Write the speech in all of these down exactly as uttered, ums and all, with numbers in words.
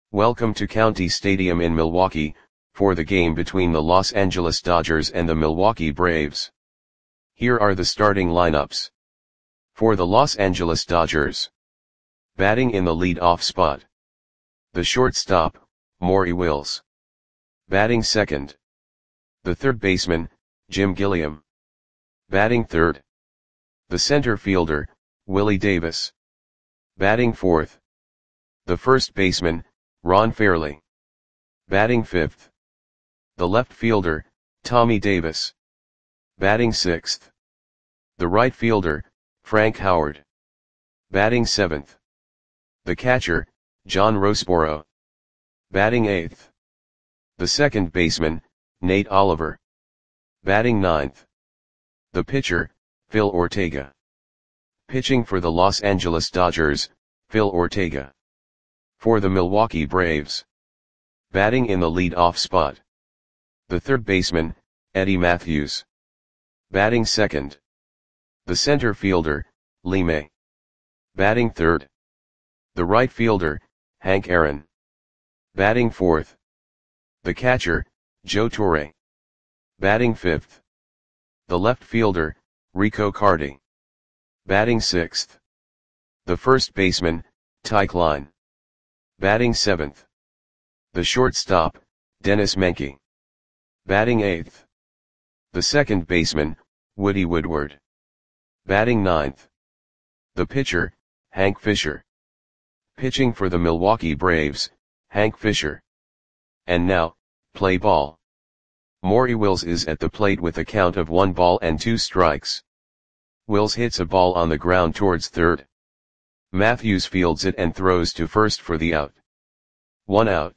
Welcome to County Stadium in Milwaukee, for the game between the Los Angeles Dodgers and the Milwaukee Braves. Here are the starting lineups. For the Los Angeles Dodgers. Batting in the lead-off spot. The shortstop, Maury Wills. Batting second. The third baseman, Jim Gilliam. Batting third. The center fielder, Willie Davis. Batting fourth. The first baseman, Ron Fairly. Batting fifth. The left fielder, Tommy Davis. Batting sixth. The right fielder, Frank Howard. Batting seventh. The catcher, John Roseboro. Batting eighth. The second baseman, Nate Oliver. Batting ninth. The pitcher, Phil Ortega. Pitching for the Los Angeles Dodgers, Phil Ortega. For the Milwaukee Braves. Batting in the lead-off spot. The third baseman, Eddie Mathews. Batting second. The center fielder, Lee May. Batting third. The right fielder, Hank Aaron. Batting fourth. The catcher, Joe Torre. Batting fifth. The left fielder, Rico Carty. Batting sixth. The first baseman, Ty Klein. Batting seventh. The shortstop, Dennis Menke. Batting eighth. The second baseman, Woody Woodward. Batting ninth. The pitcher, Hank Fisher. Pitching for the Milwaukee Braves, Hank Fisher. And now, play ball. Maury Wills is at the plate with a count of one ball and two strikes. Wills hits a ball on the ground towards third. Mathews fields it and throws to first for the out. One out.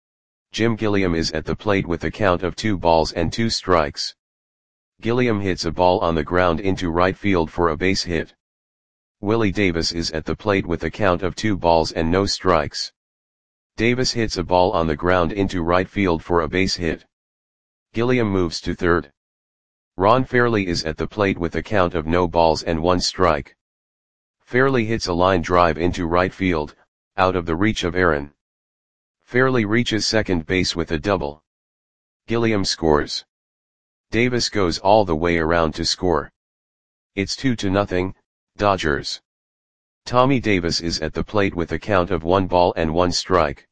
Jim Gilliam is at the plate with a count of two balls and two strikes. Gilliam hits a ball on the ground into right field for a base hit. Willie Davis is at the plate with a count of two balls and no strikes. Davis hits a ball on the ground into right field for a base hit. Gilliam moves to third. Ron Fairly is at the plate with a count of no balls and one strike. Fairly hits a line drive into right field, out of the reach of Aaron. Fairly reaches second base with a double. Gilliam scores. Davis goes all the way around to score. It's two to nothing, Dodgers. Tommy Davis is at the plate with a count of one ball and one strike.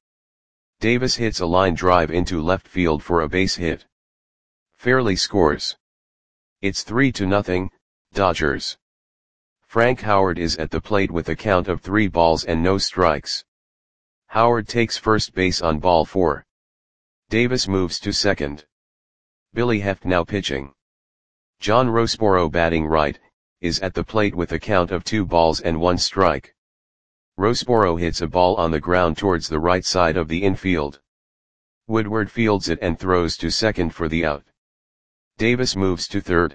Davis hits a line drive into left field for a base hit. Fairly scores. It's three to nothing, Dodgers. Frank Howard is at the plate with a count of three balls and no strikes. Howard takes first base on ball four. Davis moves to second. Billy Heft now pitching. John Roseboro batting right, is at the plate with a count of two balls and one strike. Roseboro hits a ball on the ground towards the right side of the infield. Woodward fields it and throws to second for the out. Davis moves to third.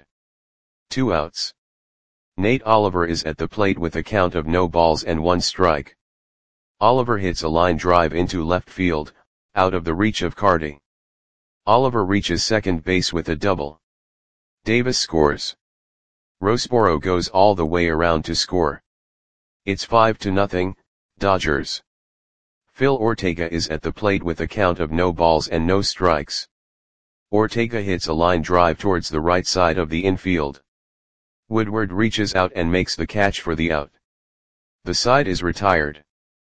Two outs. Nate Oliver is at the plate with a count of no balls and one strike. Oliver hits a line drive into left field, out of the reach of Carty. Oliver reaches second base with a double. Davis scores. Roseboro goes all the way around to score. It's five to nothing, Dodgers. Phil Ortega is at the plate with a count of no balls and no strikes. Ortega hits a line drive towards the right side of the infield. Woodward reaches out and makes the catch for the out. The side is retired.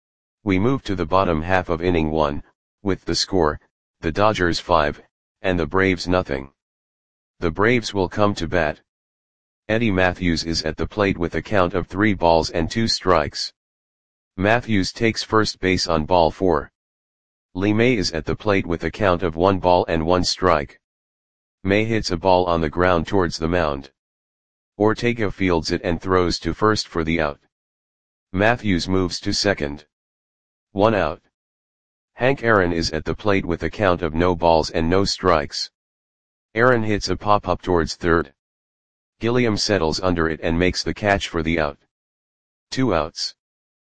We move to the bottom half of inning one, with the score, the Dodgers five, and the Braves nothing. The Braves will come to bat. Eddie Mathews is at the plate with a count of three balls and two strikes. Mathews takes first base on ball four. Lee May is at the plate with a count of one ball and one strike. May hits a ball on the ground towards the mound. Ortega fields it and throws to first for the out. Mathews moves to second. One out. Hank Aaron is at the plate with a count of no balls and no strikes. Aaron hits a pop-up towards third. Gilliam settles under it and makes the catch for the out. Two outs.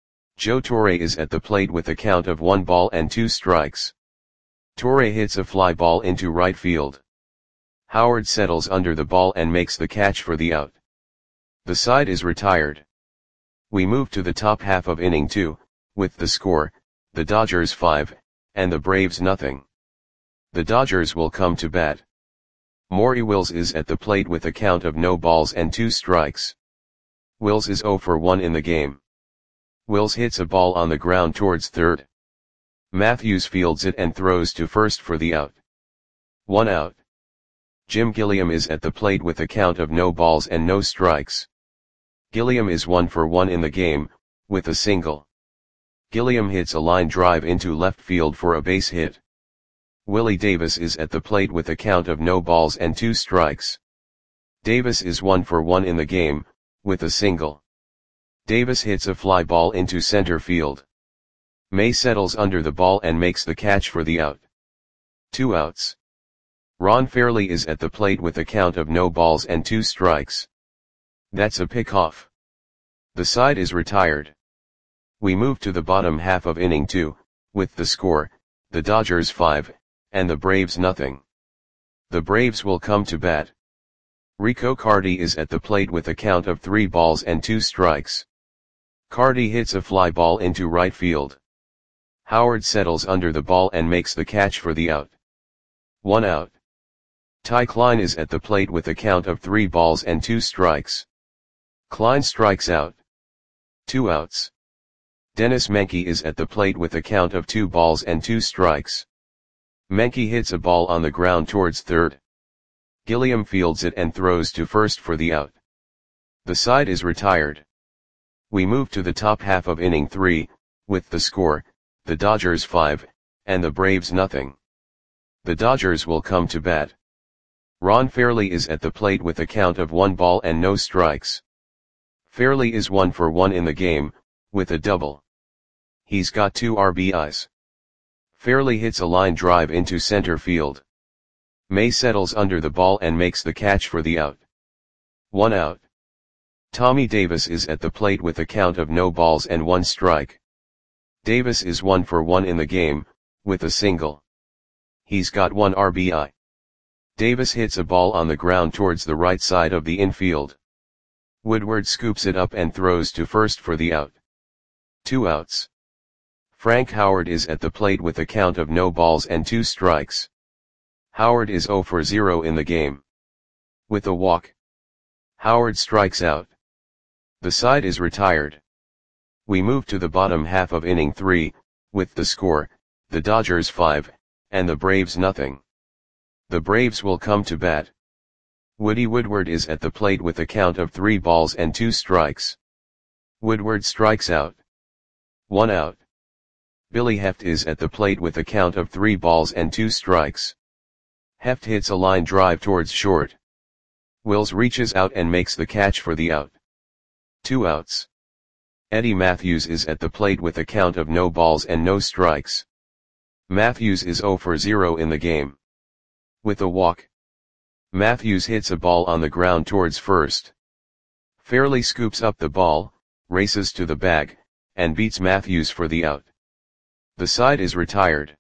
Joe Torre is at the plate with a count of one ball and two strikes. Torre hits a fly ball into right field. Howard settles under the ball and makes the catch for the out. The side is retired. We move to the top half of inning two, with the score, the Dodgers five, and the Braves nothing. The Dodgers will come to bat. Maury Wills is at the plate with a count of no balls and two strikes. Wills is oh for one in the game. Wills hits a ball on the ground towards third. Matthews fields it and throws to first for the out. One out. Jim Gilliam is at the plate with a count of no balls and no strikes. Gilliam is one for one in the game, with a single. Gilliam hits a line drive into left field for a base hit. Willie Davis is at the plate with a count of no balls and two strikes. Davis is one for one in the game, with a single. Davis hits a fly ball into center field. May settles under the ball and makes the catch for the out. Two outs. Ron Fairly is at the plate with a count of no balls and two strikes. That's a pickoff. The side is retired. We move to the bottom half of inning two, with the score, the Dodgers five, and the Braves nothing. The Braves will come to bat. Rico Carty is at the plate with a count of three balls and two strikes. Carty hits a fly ball into right field. Howard settles under the ball and makes the catch for the out. One out. Ty Klein is at the plate with a count of three balls and two strikes. Klein strikes out. Two outs. Dennis Menke is at the plate with a count of two balls and two strikes. Menke hits a ball on the ground towards third. Gilliam fields it and throws to first for the out. The side is retired. We move to the top half of inning three, with the score, the Dodgers five, and the Braves nothing. The Dodgers will come to bat. Ron Fairly is at the plate with a count of one ball and no strikes. Fairly is one for one in the game, with a double. He's got two R B Is. Fairly hits a line drive into center field. May settles under the ball and makes the catch for the out. One out. Tommy Davis is at the plate with a count of no balls and one strike. Davis is one for one in the game, with a single. He's got one R B I. Davis hits a ball on the ground towards the right side of the infield. Woodward scoops it up and throws to first for the out. Two outs. Frank Howard is at the plate with a count of no balls and two strikes. Howard is oh for zero in the game. With a walk. Howard strikes out. The side is retired. We move to the bottom half of inning three, with the score, the Dodgers five, and the Braves nothing. The Braves will come to bat. Woody Woodward is at the plate with a count of three balls and two strikes. Woodward strikes out. One out. Billy Heft is at the plate with a count of three balls and two strikes. Heft hits a line drive towards short. Wills reaches out and makes the catch for the out. Two outs. Eddie Matthews is at the plate with a count of no balls and no strikes. Matthews is oh for zero in the game. With a walk. Matthews hits a ball on the ground towards first. Fairly scoops up the ball, races to the bag, and beats Matthews for the out. The side is retired.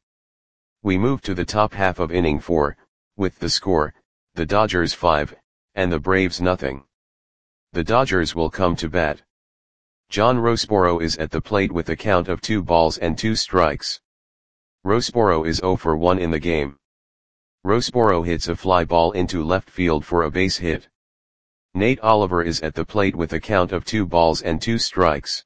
We move to the top half of inning four, with the score, the Dodgers five, and the Braves nothing. The Dodgers will come to bat. John Roseboro is at the plate with a count of two balls and two strikes. Roseboro is oh for one in the game. Roseboro hits a fly ball into left field for a base hit. Nate Oliver is at the plate with a count of two balls and two strikes.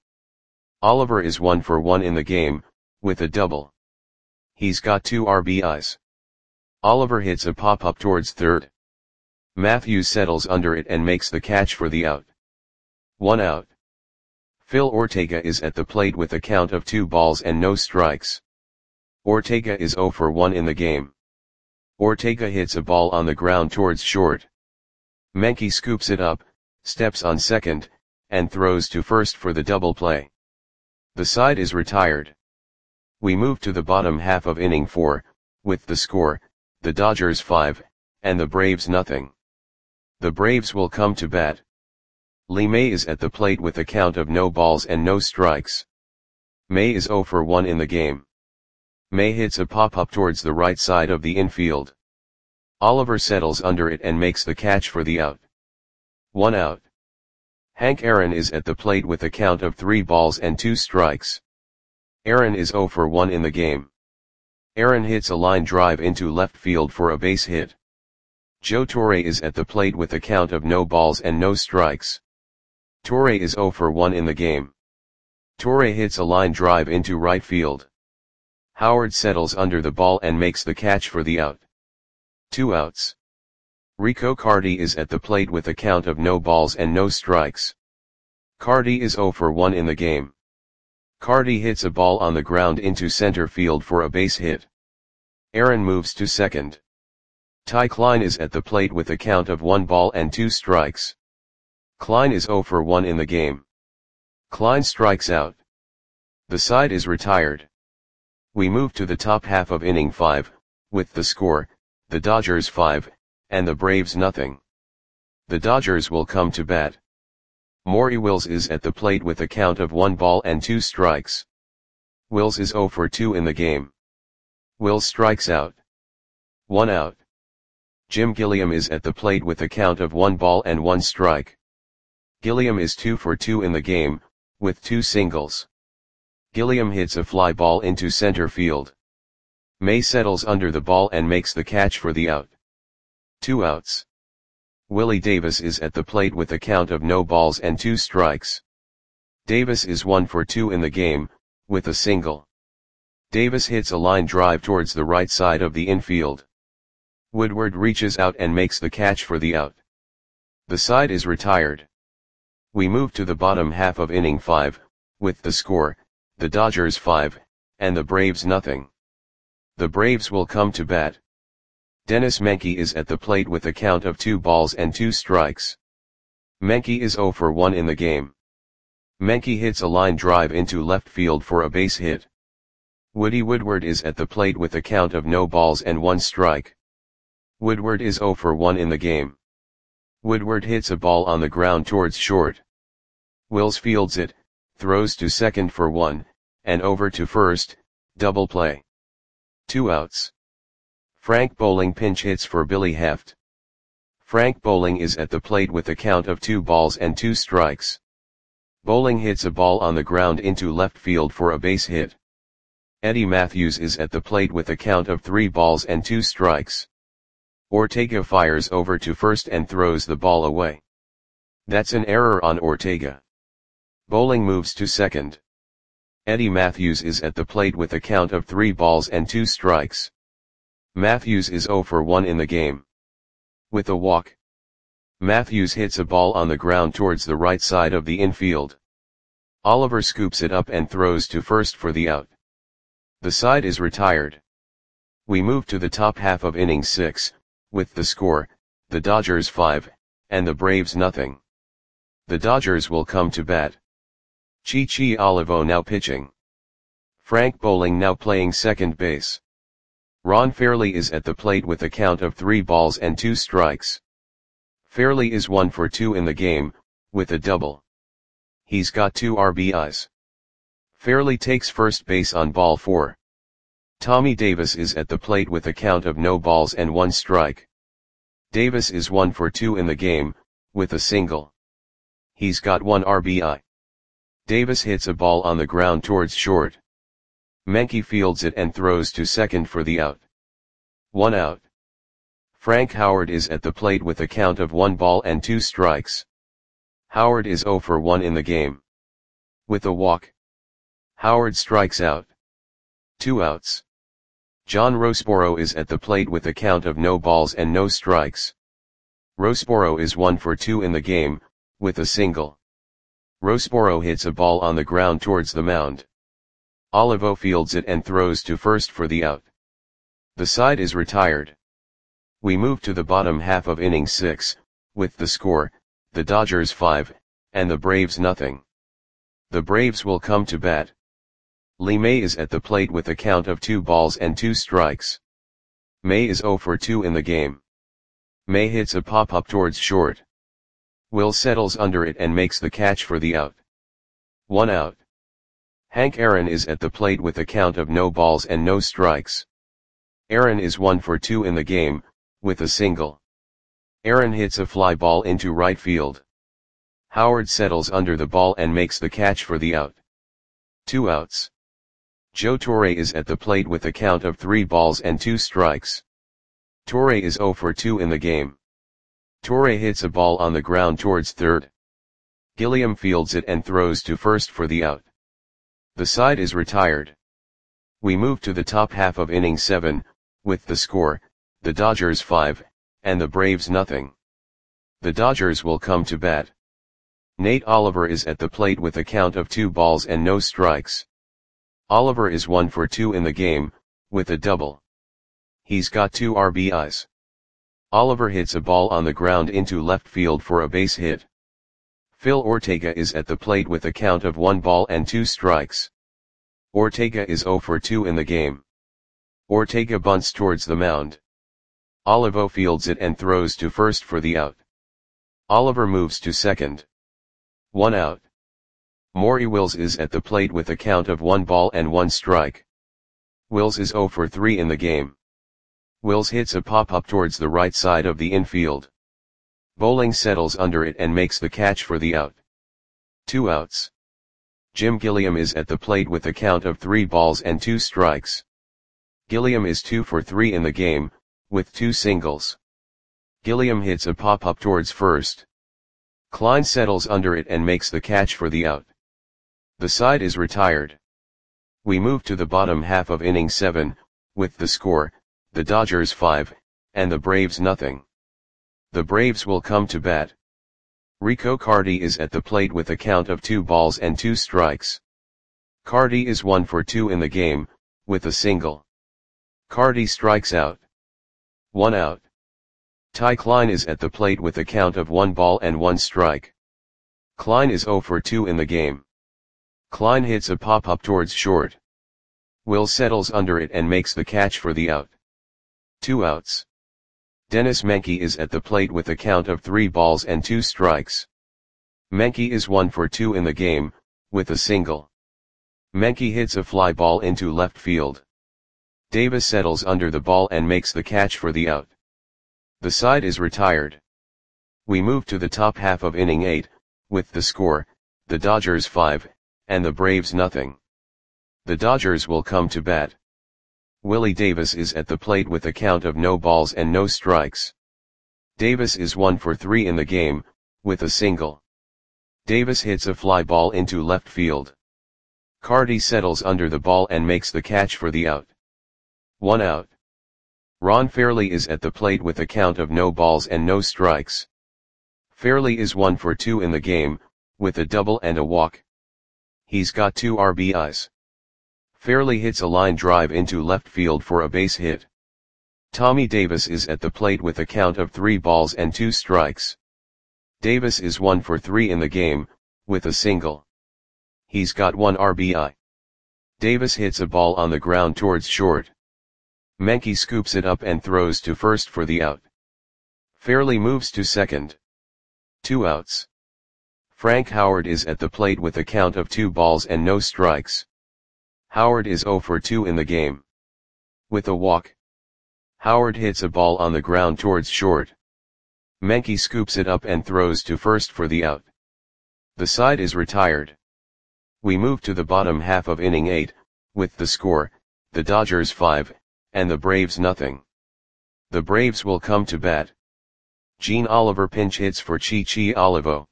Oliver is one for one in the game, with a double. He's got two R B Is. Oliver hits a pop-up towards third. Matthews settles under it and makes the catch for the out. One out. Phil Ortega is at the plate with a count of two balls and no strikes. Ortega is oh for one in the game. Ortega hits a ball on the ground towards short. Menke scoops it up, steps on second, and throws to first for the double play. The side is retired. We move to the bottom half of inning four, with the score, the Dodgers five, and the Braves nothing. The Braves will come to bat. Lee May is at the plate with a count of no balls and no strikes. May is oh for one in the game. May hits a pop-up towards the right side of the infield. Oliver settles under it and makes the catch for the out. One out. Hank Aaron is at the plate with a count of three balls and two strikes. Aaron is oh for one in the game. Aaron hits a line drive into left field for a base hit. Joe Torre is at the plate with a count of no balls and no strikes. Torre is zero for one in the game. Torre hits a line drive into right field. Howard settles under the ball and makes the catch for the out. Two outs. Rico Carty is at the plate with a count of no balls and no strikes. Carty is zero for one in the game. Carty hits a ball on the ground into center field for a base hit. Aaron moves to second. Ty Klein is at the plate with a count of one ball and two strikes. Klein is zero for one in the game. Klein strikes out. The side is retired. We move to the top half of inning five, with the score, the Dodgers five, and the Braves nothing. The Dodgers will come to bat. Maury Wills is at the plate with a count of one ball and two strikes. Wills is zero for two in the game. Wills strikes out. One out. Jim Gilliam is at the plate with a count of one ball and one strike. Gilliam is two for two in the game, with two singles. Gilliam hits a fly ball into center field. May settles under the ball and makes the catch for the out. Two outs. Willie Davis is at the plate with a count of no balls and two strikes. Davis is one for two in the game, with a single. Davis hits a line drive towards the right side of the infield. Woodward reaches out and makes the catch for the out. The side is retired. We move to the bottom half of inning five, with the score, the Dodgers five, and the Braves nothing. The Braves will come to bat. Dennis Menke is at the plate with a count of two balls and two strikes. Menke is zero for one in the game. Menke hits a line drive into left field for a base hit. Woody Woodward is at the plate with a count of no balls and one strike. Woodward is zero for one in the game. Woodward hits a ball on the ground towards short. Wills fields it, throws to second for one, and over to first, double play. Two outs. Frank Bowling pinch hits for Billy Heft. Frank Bowling is at the plate with a count of two balls and two strikes. Bowling hits a ball on the ground into left field for a base hit. Eddie Matthews is at the plate with a count of three balls and two strikes. Ortega fires over to first and throws the ball away. That's an error on Ortega. Bowling moves to second. Eddie Matthews is at the plate with a count of three balls and two strikes. Matthews is zero for one in the game. With a walk. Matthews hits a ball on the ground towards the right side of the infield. Oliver scoops it up and throws to first for the out. The side is retired. We move to the top half of inning six, with the score, the Dodgers five, and the Braves nothing. The Dodgers will come to bat. Chichi Olivo now pitching. Frank Bowling now playing second base. Ron Fairley is at the plate with a count of three balls and two strikes. Fairley is one for two in the game, with a double. He's got two R B Is. Fairley takes first base on ball four. Tommy Davis is at the plate with a count of no balls and one strike. Davis is one for two in the game, with a single. He's got one R B I. Davis hits a ball on the ground towards short. Menke fields it and throws to second for the out. One out. Frank Howard is at the plate with a count of one ball and two strikes. Howard is zero for one in the game. With a walk. Howard strikes out. Two outs. John Rosboro is at the plate with a count of no balls and no strikes. Rosboro is one for two in the game, with a single. Rosboro hits a ball on the ground towards the mound. Olivo fields it and throws to first for the out. The side is retired. We move to the bottom half of inning six, with the score, the Dodgers five, and the Braves nothing. The Braves will come to bat. Lee May is at the plate with a count of two balls and two strikes. May is zero for two in the game. May hits a pop-up towards short. Will settles under it and makes the catch for the out. One out. Hank Aaron is at the plate with a count of no balls and no strikes. Aaron is one for two in the game, with a single. Aaron hits a fly ball into right field. Howard settles under the ball and makes the catch for the out. Two outs. Joe Torre is at the plate with a count of three balls and two strikes. Torre is zero for two in the game. Torre hits a ball on the ground towards third. Gilliam fields it and throws to first for the out. The side is retired. We move to the top half of inning seven, with the score, the Dodgers five, and the Braves nothing. The Dodgers will come to bat. Nate Oliver is at the plate with a count of two balls and no strikes. Oliver is one for two in the game, with a double. He's got two R B Is. Oliver hits a ball on the ground into left field for a base hit. Phil Ortega is at the plate with a count of one ball and two strikes. Ortega is zero for two in the game. Ortega bunts towards the mound. Olivo fields it and throws to first for the out. Oliver moves to second. One out. Maury Wills is at the plate with a count of one ball and one strike. Wills is zero for three in the game. Wills hits a pop-up towards the right side of the infield. Bowling settles under it and makes the catch for the out. Two outs. Jim Gilliam is at the plate with a count of three balls and two strikes. Gilliam is two for three in the game, with two singles. Gilliam hits a pop-up towards first. Klein settles under it and makes the catch for the out. The side is retired. We move to the bottom half of inning seven, with the score, the Dodgers five, and the Braves nothing. The Braves will come to bat. Rico Carty is at the plate with a count of two balls and two strikes. Carty is one for two in the game, with a single. Carty strikes out. One out. Ty Klein is at the plate with a count of one ball and one strike. Klein is zero for two in the game. Klein hits a pop-up towards short. Will settles under it and makes the catch for the out. Two outs. Dennis Menke is at the plate with a count of three balls and two strikes. Menke is one for two in the game, with a single. Menke hits a fly ball into left field. Davis settles under the ball and makes the catch for the out. The side is retired. We move to the top half of inning eight, with the score, the Dodgers five, and the Braves nothing. The Dodgers will come to bat. Willie Davis is at the plate with a count of no balls and no strikes. Davis is one for three in the game, with a single. Davis hits a fly ball into left field. Carty settles under the ball and makes the catch for the out. One out. Ron Fairley is at the plate with a count of no balls and no strikes. Fairley is one for two in the game, with a double and a walk. He's got two R B Is. Fairley hits a line drive into left field for a base hit. Tommy Davis is at the plate with a count of three balls and two strikes. Davis is one for three in the game, with a single. He's got one R B I. Davis hits a ball on the ground towards short. Menke scoops it up and throws to first for the out. Fairley moves to second. Two outs. Frank Howard is at the plate with a count of two balls and no strikes. Howard is zero for two in the game. With a walk. Howard hits a ball on the ground towards short. Menke scoops it up and throws to first for the out. The side is retired. We move to the bottom half of inning eight, with the score, the Dodgers five, and the Braves nothing. The Braves will come to bat. Gene Oliver pinch hits for Chi-Chi Olivo.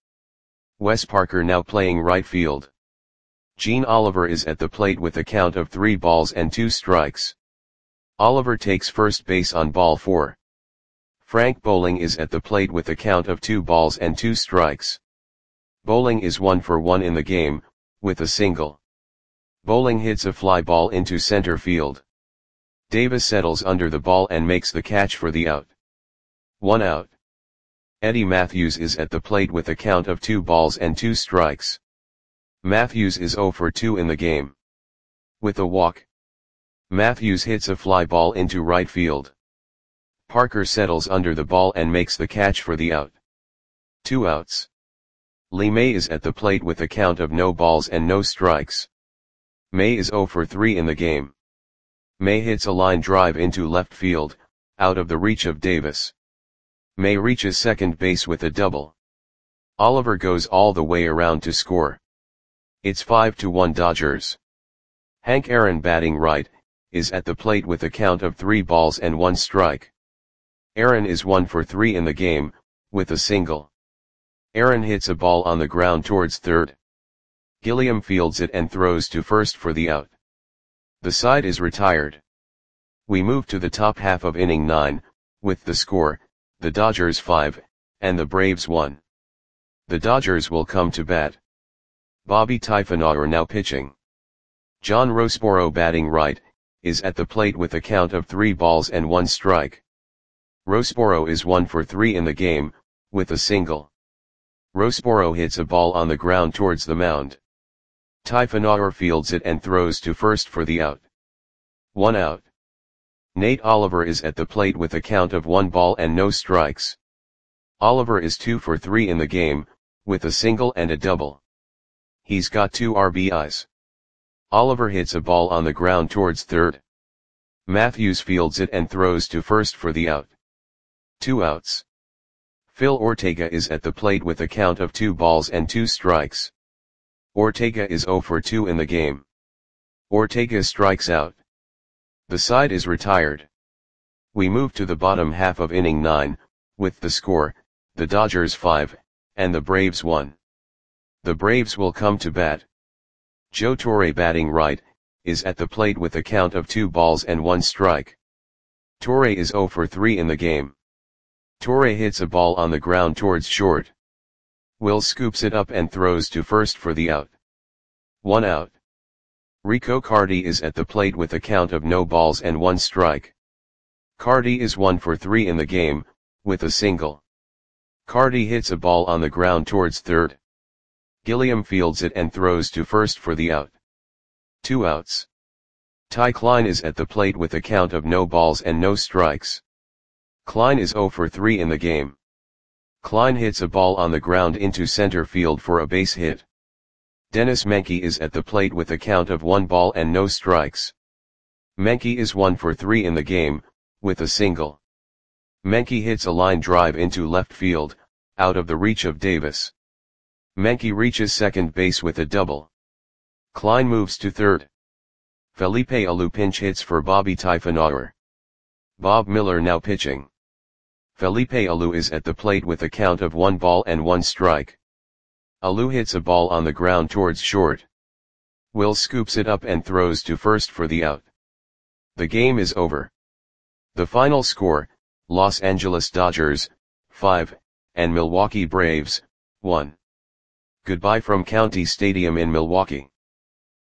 Wes Parker now playing right field. Gene Oliver is at the plate with a count of three balls and two strikes. Oliver takes first base on ball four. Frank Bowling is at the plate with a count of two balls and two strikes. Bowling is one for one in the game, with a single. Bowling hits a fly ball into center field. Davis settles under the ball and makes the catch for the out. One out. Eddie Matthews is at the plate with a count of two balls and two strikes. Matthews is zero for two in the game. With a walk. Matthews hits a fly ball into right field. Parker settles under the ball and makes the catch for the out. Two outs. Lee May is at the plate with a count of no balls and no strikes. May is zero for three in the game. May hits a line drive into left field, out of the reach of Davis. May reaches second base with a double. Oliver goes all the way around to score. It's five to one Dodgers. Hank Aaron batting right, is at the plate with a count of three balls and one strike. Aaron is one for three in the game, with a single. Aaron hits a ball on the ground towards third. Gilliam fields it and throws to first for the out. The side is retired. We move to the top half of inning nine, with the score, the Dodgers five, and the Braves one. The Dodgers will come to bat. Bobby Typhonauer now pitching. John Roseboro batting right, is at the plate with a count of three balls and one strike. Roseboro is one for three in the game, with a single. Roseboro hits a ball on the ground towards the mound. Typhonauer fields it and throws to first for the out. One out. Nate Oliver is at the plate with a count of one ball and no strikes. Oliver is two for three in the game, with a single and a double. He's got two R B Is. Oliver hits a ball on the ground towards third. Matthews fields it and throws to first for the out. Two outs. Phil Ortega is at the plate with a count of two balls and two strikes. Ortega is zero for two in the game. Ortega strikes out. The side is retired. We move to the bottom half of inning nine, with the score, the Dodgers five, and the Braves one. The Braves will come to bat. Joe Torre batting right, is at the plate with a count of two balls and one strike. Torre is zero for three in the game. Torre hits a ball on the ground towards short. Will scoops it up and throws to first for the out. One out. Rico Carty is at the plate with a count of no balls and one strike. Carty is one for three in the game, with a single. Carty hits a ball on the ground towards third. Gilliam fields it and throws to first for the out. Two outs. Ty Klein is at the plate with a count of no balls and no strikes. Klein is zero for three in the game. Klein hits a ball on the ground into center field for a base hit. Dennis Menke is at the plate with a count of one ball and no strikes. Menke is one for three in the game, with a single. Menke hits a line drive into left field, out of the reach of Davis. Menke reaches second base with a double. Klein moves to third. Felipe Alou pinch hits for Bobby Typhonauer. Bob Miller now pitching. Felipe Alou is at the plate with a count of one ball and one strike. Alou hits a ball on the ground towards short. Will scoops it up and throws to first for the out. The game is over. The final score, Los Angeles Dodgers, five, and Milwaukee Braves, one. Goodbye from County Stadium in Milwaukee.